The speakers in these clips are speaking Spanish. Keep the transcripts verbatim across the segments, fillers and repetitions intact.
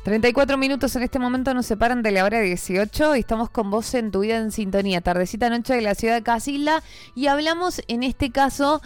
treinta y cuatro minutos en este momento nos separan de la hora dieciocho y estamos con vos en Tu Vida en Sintonía, tardecita noche de la ciudad de Casilda, y hablamos en este caso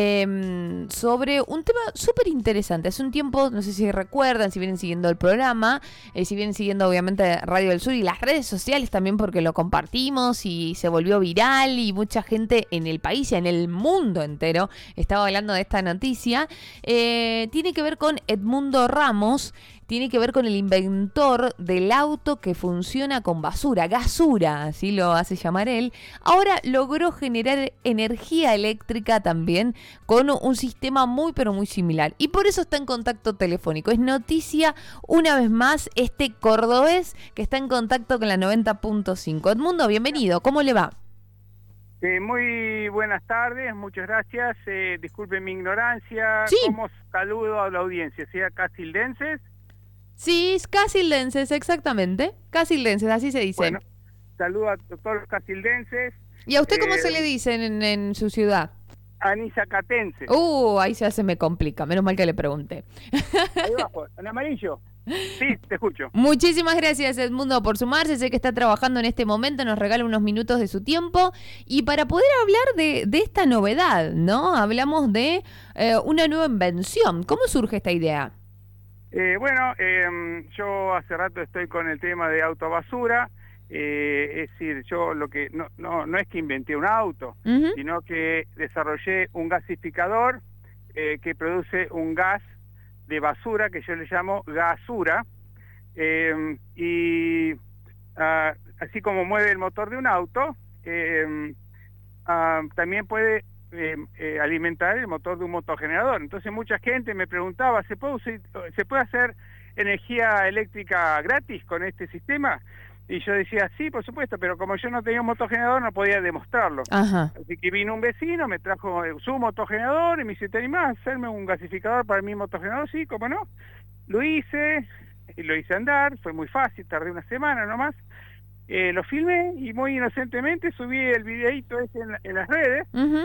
eh, sobre un tema súper interesante. Hace un tiempo, no sé si recuerdan, si vienen siguiendo el programa, eh, si vienen siguiendo obviamente Radio del Sur y las redes sociales también, porque lo compartimos y se volvió viral y mucha gente en el país y en el mundo entero estaba hablando de esta noticia. Eh, tiene que ver con Edmundo Ramos. Tiene que ver con el inventor del auto que funciona con basura, gasura, así lo hace llamar él. Ahora logró generar energía eléctrica también con un sistema muy pero muy similar. Y por eso está en contacto telefónico. Es noticia una vez más este cordobés que está en contacto con la noventa punto cinco. Edmundo, bienvenido, ¿cómo le va? Eh, muy buenas tardes, muchas gracias. Eh, disculpen mi ignorancia. Sí. Como saludo a la audiencia, sea casildenses. Sí, casildenses, exactamente. Casildenses, así se dice. Bueno, saludo a todos los casildenses. ¿Y a usted cómo eh, se le dice en, en su ciudad? Anisacatenses. Uh, ahí ya se me complica. Menos mal que le pregunté. Ahí abajo, en amarillo. Sí, te escucho. Muchísimas gracias, Edmundo, por sumarse. Sé que está trabajando en este momento, nos regala unos minutos de su tiempo. Y para poder hablar de, de esta novedad, ¿no? Hablamos de eh, una nueva invención. ¿Cómo surge esta idea? Eh, bueno, eh, yo hace rato estoy con el tema de autobasura. Eh, es decir, yo lo que no, no, no es que inventé un auto, Uh-huh. sino que desarrollé un gasificador eh, que produce un gas de basura que yo le llamo gasura, eh, y uh, así como mueve el motor de un auto, eh, uh, también puede eh, eh, alimentar el motor de un motogenerador. Entonces mucha gente me preguntaba, ¿se puede, usar, ¿se puede hacer energía eléctrica gratis con este sistema? Y yo decía, sí, por supuesto, pero como yo no tenía un motogenerador no podía demostrarlo. Ajá. Así que vino un vecino, me trajo su motogenerador y me dice, ¿te animás a hacerme un gasificador para mi motogenerador? Sí, ¿cómo no? Lo hice, y lo hice andar, fue muy fácil, tardé una semana nomás. Eh, lo filmé y muy inocentemente subí el videíto ese en, la, en las redes. Uh-huh.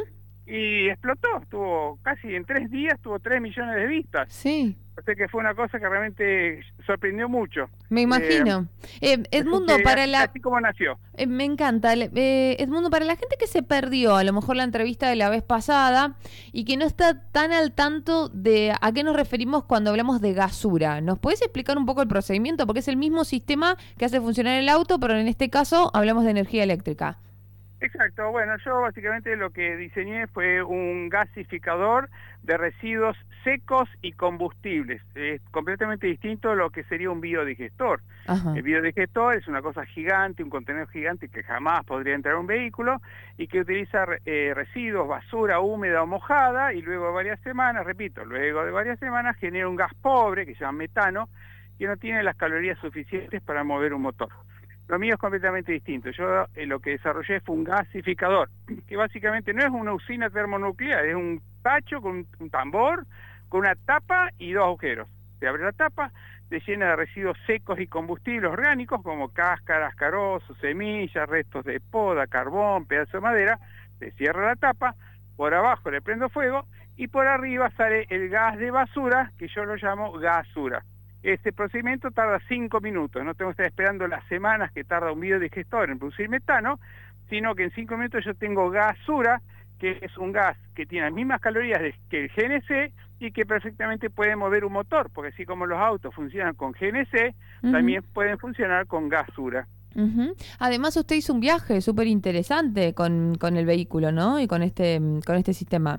Y explotó, tuvo casi en tres días, tuvo tres millones de vistas. Sí. O sea que fue una cosa que realmente sorprendió mucho. Me imagino. Eh, eh, Edmundo, que, para la... Así como nació. Eh, me encanta. Eh, Edmundo, para la gente que se perdió a lo mejor la entrevista de la vez pasada y que no está tan al tanto de a qué nos referimos cuando hablamos de gasura, ¿nos puedes explicar un poco el procedimiento? Porque es el mismo sistema que hace funcionar el auto, pero en este caso hablamos de energía eléctrica. Exacto, bueno, yo básicamente lo que diseñé fue un gasificador de residuos secos y combustibles. Es completamente distinto a lo que sería un biodigestor. Ajá. El biodigestor es una cosa gigante, un contenedor gigante que jamás podría entrar a un vehículo y que utiliza eh, residuos, basura húmeda o mojada, y luego de varias semanas, repito, luego de varias semanas genera un gas pobre que se llama metano, que no tiene las calorías suficientes para mover un motor. Lo mío es completamente distinto. Yo eh, lo que desarrollé fue un gasificador, que básicamente no es una usina termonuclear, es un tacho con un, un tambor, con una tapa y dos agujeros. Se abre la tapa, se llena de residuos secos y combustibles orgánicos como cáscaras, carozos, semillas, restos de poda, carbón, pedazo de madera. Se cierra la tapa, por abajo le prendo fuego y por arriba sale el gas de basura, que yo lo llamo gasura. Este procedimiento tarda cinco minutos, no tengo que estar esperando las semanas que tarda un biodigestor en producir metano, sino que en cinco minutos yo tengo gasura, que es un gas que tiene las mismas calorías que el G N C y que perfectamente puede mover un motor, porque así como los autos funcionan con G N C, uh-huh, también pueden funcionar con gasura. Uh-huh. Además usted hizo un viaje súper interesante con, con el vehículo, ¿no? Y con este, con este sistema.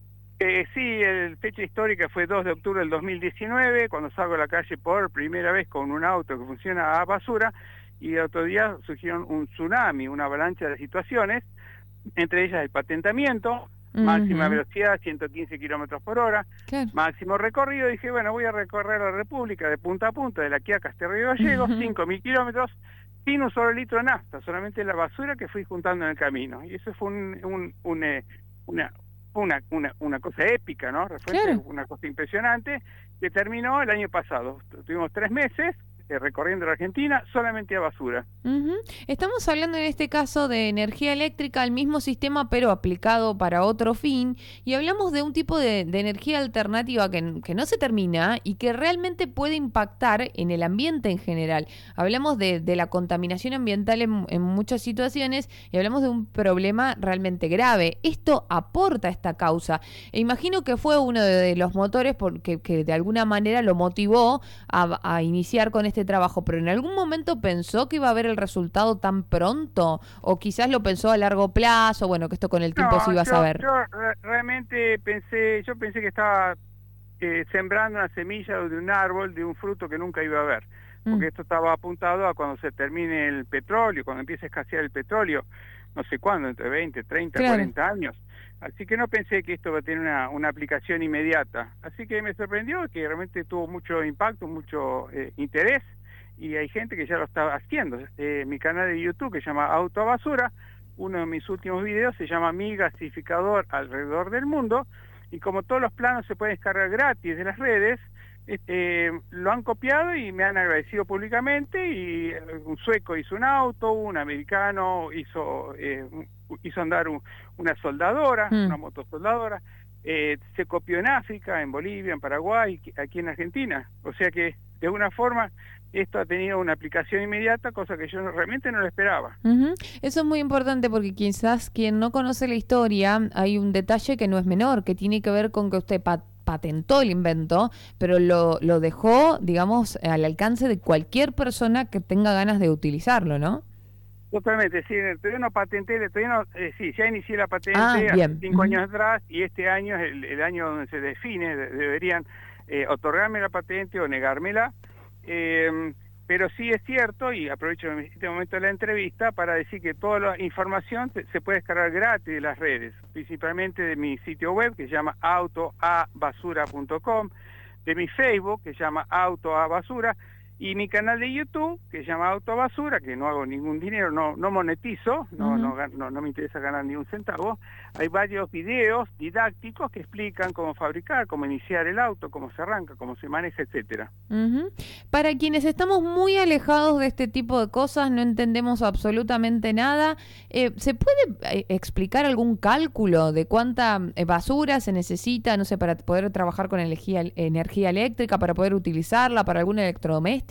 Eh, sí, el fecha histórica fue dos de octubre del dos mil diecinueve, cuando salgo a la calle por primera vez con un auto que funciona a basura, y el otro día surgieron un tsunami, una avalancha de situaciones, entre ellas el patentamiento, uh-huh, máxima velocidad, ciento quince kilómetros por hora, claro, máximo recorrido. Dije, bueno, voy a recorrer la República de punta a punta, de la Quiaca hasta Río Gallegos, uh-huh, cinco mil kilómetros, sin un solo litro de nafta, solamente la basura que fui juntando en el camino. Y eso fue un, un, un, eh, una... Una, una, una cosa épica, ¿no? Fue claro, una cosa impresionante que terminó el año pasado. Tuvimos tres meses eh, recorriendo la Argentina solamente a basura. Uh-huh. Estamos hablando en este caso de energía eléctrica, el mismo sistema pero aplicado para otro fin, y hablamos de un tipo de, de energía alternativa que, que no se termina y que realmente puede impactar en el ambiente en general. Hablamos de, de la contaminación ambiental en, en muchas situaciones y hablamos de un problema realmente grave. Esto aporta a esta causa. E imagino que fue uno de, de los motores porque, que de alguna manera lo motivó a, a iniciar con este trabajo, pero en algún momento pensó que iba a haber el resultado tan pronto, o quizás lo pensó a largo plazo, bueno, que esto con el tiempo No, se iba a yo, saber. yo re- realmente pensé, yo pensé que estaba eh, sembrando una semilla de un árbol, de un fruto que nunca iba a haber, porque Mm. esto estaba apuntado a cuando se termine el petróleo, cuando empiece a escasear el petróleo, no sé cuándo, entre veinte, treinta, Claro. cuarenta años. Así que no pensé que esto va a tener una, una aplicación inmediata. Así que me sorprendió que realmente tuvo mucho impacto, mucho eh, interés, y hay gente que ya lo está haciendo. Eh, mi canal de YouTube, que se llama Auto a Basura, uno de mis últimos videos se llama Mi Gasificador alrededor del mundo, y como todos los planos se pueden descargar gratis de las redes, eh, lo han copiado y me han agradecido públicamente, y un sueco hizo un auto, un americano hizo, eh, hizo andar un, una soldadora, Mm. una motosoldadora, eh, se copió en África, en Bolivia, en Paraguay, aquí en Argentina. O sea que de alguna forma esto ha tenido una aplicación inmediata, cosa que yo no, realmente no lo esperaba. Uh-huh. Eso es muy importante porque quizás quien no conoce la historia, hay un detalle que no es menor, que tiene que ver con que usted pat patentó el invento, pero lo, lo dejó, digamos, al alcance de cualquier persona que tenga ganas de utilizarlo, ¿no? Totalmente, sí, todavía no patenté, todavía no, eh, sí, ya inicié la patente Ah, hace bien. cinco Uh-huh. años atrás, y este año es el, el año donde se define, de, deberían eh, otorgarme la patente o negármela, eh, pero sí es cierto, y aprovecho este momento de la entrevista para decir que toda la información se, se puede descargar gratis de las redes, principalmente de mi sitio web que se llama auto a basura punto com, de mi Facebook que se llama Auto a Basura, y mi canal de YouTube, que se llama Auto a Basura, que no hago ningún dinero, no, no monetizo, no, Uh-huh. no, no, no me interesa ganar ni un centavo. Hay varios videos didácticos que explican cómo fabricar, cómo iniciar el auto, cómo se arranca, cómo se maneja, etcétera. Uh-huh. Para quienes estamos muy alejados de este tipo de cosas, no entendemos absolutamente nada, eh, ¿se puede eh, explicar algún cálculo de cuánta eh, basura se necesita, no sé, para poder trabajar con energía, energía eléctrica, para poder utilizarla, para algún electrodoméstico?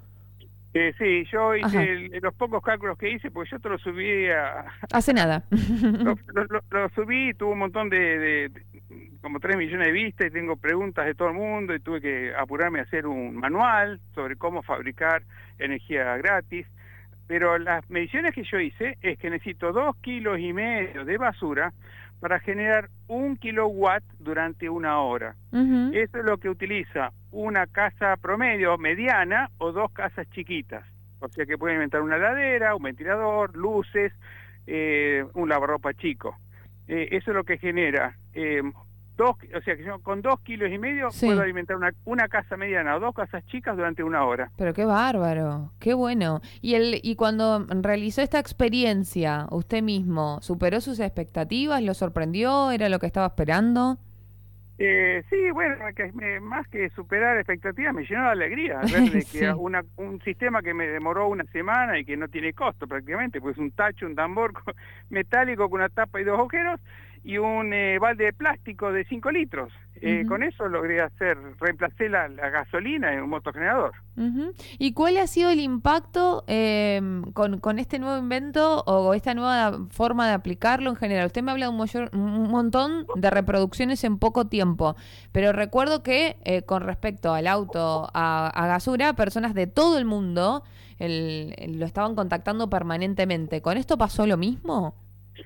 Eh, sí, yo hice Ajá. el, los pocos cálculos que hice, porque yo te lo subí a... Hace nada. lo, lo, lo, lo subí y tuvo un montón de, de, de, como tres millones de vistas, y tengo preguntas de todo el mundo, y tuve que apurarme a hacer un manual sobre cómo fabricar energía gratis. Pero las mediciones que yo hice es que necesito dos kilos y medio de basura para generar un kilowatt durante una hora. Uh-huh. Eso es lo que utiliza una casa promedio mediana o dos casas chiquitas. O sea que pueden inventar una heladera, un ventilador, luces, eh, un lavarropa chico. Eh, eso es lo que genera. Eh, dos, o sea que yo con dos kilos y medio Sí. puedo alimentar una, una casa mediana o dos casas chicas durante una hora. Pero qué bárbaro, qué bueno. Y el y cuando realizó esta experiencia, usted mismo, ¿superó sus expectativas? ¿Lo sorprendió? ¿Era lo que estaba esperando? Eh, sí, bueno, que me, más que superar expectativas, me llenó de alegría al ver de Sí. que una, un sistema que me demoró una semana y que no tiene costo prácticamente, pues un tacho, un tambor metálico con una tapa y dos agujeros, y un eh, balde de plástico de cinco litros. Eh, Uh-huh. Con eso logré hacer, reemplacé la, la gasolina en un motogenerador. Uh-huh. ¿Y cuál ha sido el impacto eh, con, con este nuevo invento o esta nueva forma de aplicarlo en general? Usted me habla de un, mayor, un montón de reproducciones en poco tiempo, pero recuerdo que eh, con respecto al auto a, a gasura, personas de todo el mundo el, el, lo estaban contactando permanentemente. ¿Con esto pasó lo mismo?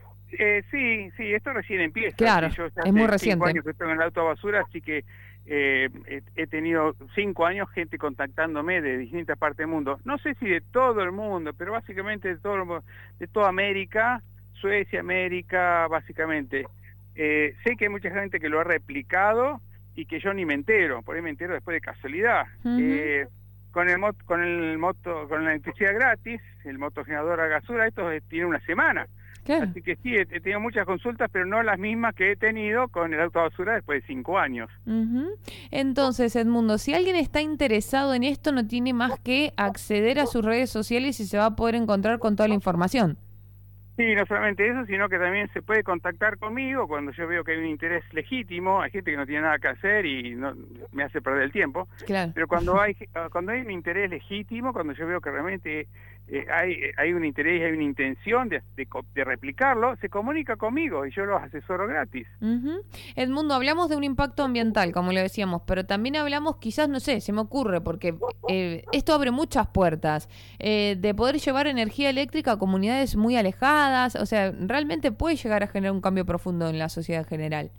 Eh, sí, sí, esto recién empieza. Claro, Sí, yo es muy hace reciente. cinco años que estoy en el auto a basura, así que eh, he, he tenido cinco años gente contactándome de distintas partes del mundo. No sé si de todo el mundo, pero básicamente de todo el mundo, de toda América, Suecia, América, básicamente. Eh, sé que hay mucha gente que lo ha replicado y que yo ni me entero, por ahí me entero después de casualidad. Uh-huh. Eh, con el mot, con el moto, con la electricidad gratis, el motogenerador a gasura, esto tiene una semana. Claro. Así que sí, he, he tenido muchas consultas, pero no las mismas que he tenido con el auto basura después de cinco años. Uh-huh. Entonces, Edmundo, si alguien está interesado en esto, no tiene más que acceder a sus redes sociales y se va a poder encontrar con toda la información. Sí, no solamente eso, sino que también se puede contactar conmigo cuando yo veo que hay un interés legítimo. Hay gente que no tiene nada que hacer y no, me hace perder el tiempo. Claro. Pero cuando hay cuando hay un interés legítimo, cuando yo veo que realmente eh, hay hay un interés y hay una intención de, de, de replicarlo, se comunica conmigo y yo los asesoro gratis. Uh-huh. Edmundo, hablamos de un impacto ambiental, como le decíamos, pero también hablamos, quizás, no sé, se me ocurre, porque eh, esto abre muchas puertas, eh, de poder llevar energía eléctrica a comunidades muy alejadas. O sea, realmente puede llegar a generar un cambio profundo en la sociedad en general.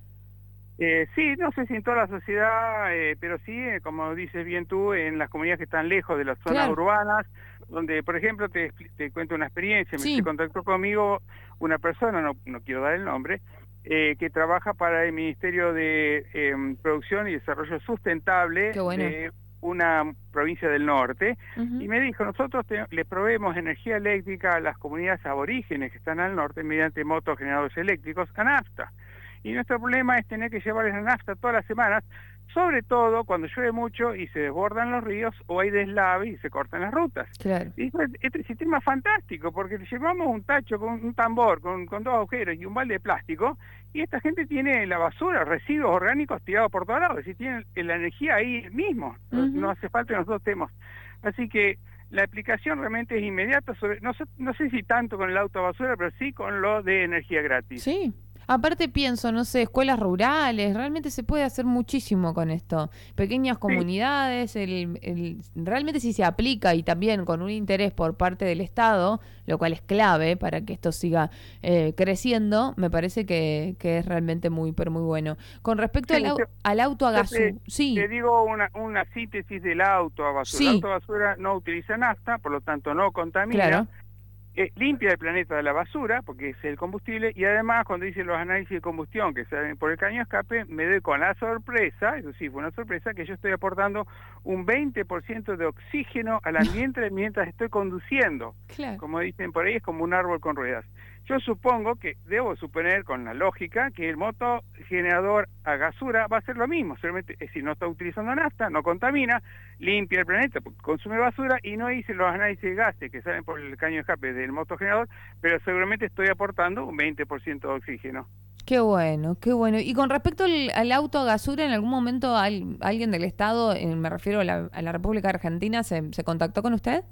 Eh, sí, no sé si en toda la sociedad, eh, pero sí, eh, como dices bien tú, en las comunidades que están lejos de las zonas claro. urbanas, donde, por ejemplo, te, te cuento una experiencia, sí. me se contactó conmigo una persona, no, no quiero dar el nombre, eh, que trabaja para el Ministerio de eh, Producción y Desarrollo Sustentable bueno. de una provincia del norte, uh-huh. y me dijo, nosotros te, le proveemos energía eléctrica a las comunidades aborígenes que están al norte mediante motogeneradores eléctricos a nafta. Y nuestro problema es tener que llevarles la nafta todas las semanas, sobre todo cuando llueve mucho y se desbordan los ríos o hay deslave y se cortan las rutas. Claro. Y este sistema es fantástico porque llevamos un tacho con un tambor, con, con dos agujeros y un balde de plástico, y esta gente tiene la basura, residuos orgánicos tirados por todos lados, es decir, tienen la energía ahí mismo, uh-huh. no, no hace falta que nosotros estemos. Así que la aplicación realmente es inmediata, sobre, no sé, no sé si tanto con el auto basura, pero sí con lo de energía gratis. Sí. Aparte pienso, no sé, escuelas rurales, realmente se puede hacer muchísimo con esto. Pequeñas comunidades, sí. el, el, realmente si se aplica y también con un interés por parte del Estado, lo cual es clave para que esto siga eh, creciendo, me parece que, que es realmente muy, pero muy bueno. Con respecto sí, al, te, al auto a basura, sí. Te digo una, una síntesis del auto a basura. Sí. El auto a basura no utiliza nafta, por lo tanto no contamina. Claro. Eh, limpia el planeta de la basura, porque es el combustible, y además cuando hice los análisis de combustión que salen por el caño de escape, me doy con la sorpresa, eso sí fue una sorpresa, que yo estoy aportando un veinte por ciento de oxígeno al ambiente mientras estoy conduciendo. Claro. Como dicen por ahí, es como un árbol con ruedas. Yo supongo que, debo suponer con la lógica, que el motogenerador a gasura va a ser lo mismo, solamente es decir, no está utilizando nafta, no contamina, limpia el planeta, consume basura, y no hice los análisis de gases que salen por el caño de escape del motogenerador, pero seguramente estoy aportando un veinte por ciento de oxígeno. Qué bueno, qué bueno. Y con respecto al, al auto a gasura, ¿en algún momento al, alguien del Estado, eh, me refiero a la, a la República Argentina, se, se contactó con usted?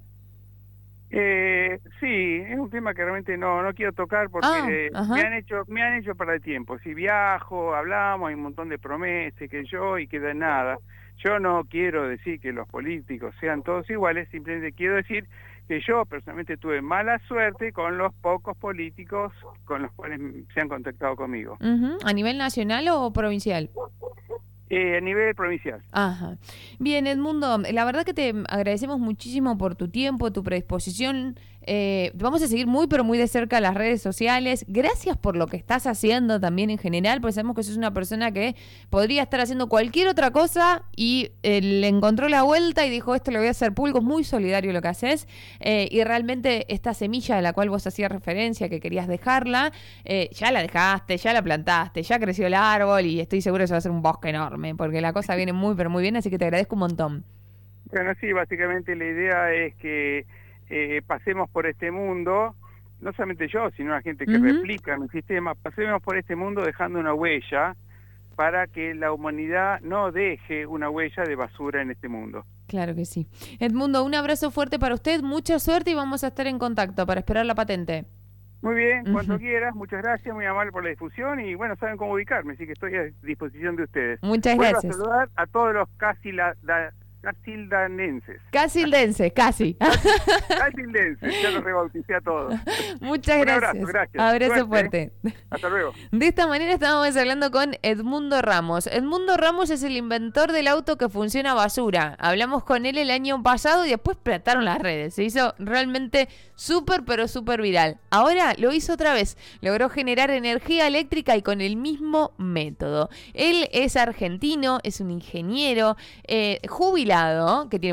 Eh, sí, es un tema que realmente no no quiero tocar porque ah, eh, me han hecho me han hecho para el tiempo. Si viajo, hablamos, hay un montón de promesas que yo y queda nada. Yo no quiero decir que los políticos sean todos iguales, simplemente quiero decir que yo personalmente tuve mala suerte con los pocos políticos con los cuales se han contactado conmigo. Uh-huh. ¿A nivel nacional o provincial? Eh, a nivel provincial. Ajá. Bien, Edmundo, la verdad que te agradecemos muchísimo por tu tiempo, tu predisposición. Eh, vamos a seguir muy, pero muy de cerca las redes sociales. Gracias por lo que estás haciendo también en general, porque sabemos que sos una persona que podría estar haciendo cualquier otra cosa y eh, le encontró la vuelta y dijo, esto lo voy a hacer público. Es muy solidario lo que haces. Eh, y realmente esta semilla a la cual vos hacías referencia, que querías dejarla, eh, ya la dejaste, ya la plantaste, ya creció el árbol y estoy seguro que eso va a ser un bosque enorme, porque la cosa viene muy, pero muy bien, así que te agradezco un montón. Bueno, sí, básicamente la idea es que eh, pasemos por este mundo, no solamente yo, sino la gente que uh-huh. replica mi sistema, pasemos por este mundo dejando una huella para que la humanidad no deje una huella de basura en este mundo. Claro que sí. Edmundo, un abrazo fuerte para usted, mucha suerte y vamos a estar en contacto para esperar la patente. Muy bien, cuando uh-huh. quieras, muchas gracias, muy amable por la difusión y bueno, saben cómo ubicarme, así que estoy a disposición de ustedes. Muchas Vuelvo gracias. a saludar a todos los casi la, la casildanenses. Casildenses, casi. Casildenses, ya los rebauticé a todos. Muchas Un gracias. abrazo, gracias. Abrazo Suerte. fuerte. Hasta luego. De esta manera estábamos hablando con Edmundo Ramos. Edmundo Ramos es el inventor del auto que funciona a basura. Hablamos con él el año pasado y después explotaron las redes. Se hizo realmente súper, pero súper viral. Ahora lo hizo otra vez. Logró generar energía eléctrica y con el mismo método. Él es argentino, es un ingeniero, eh, jubilado, que tiene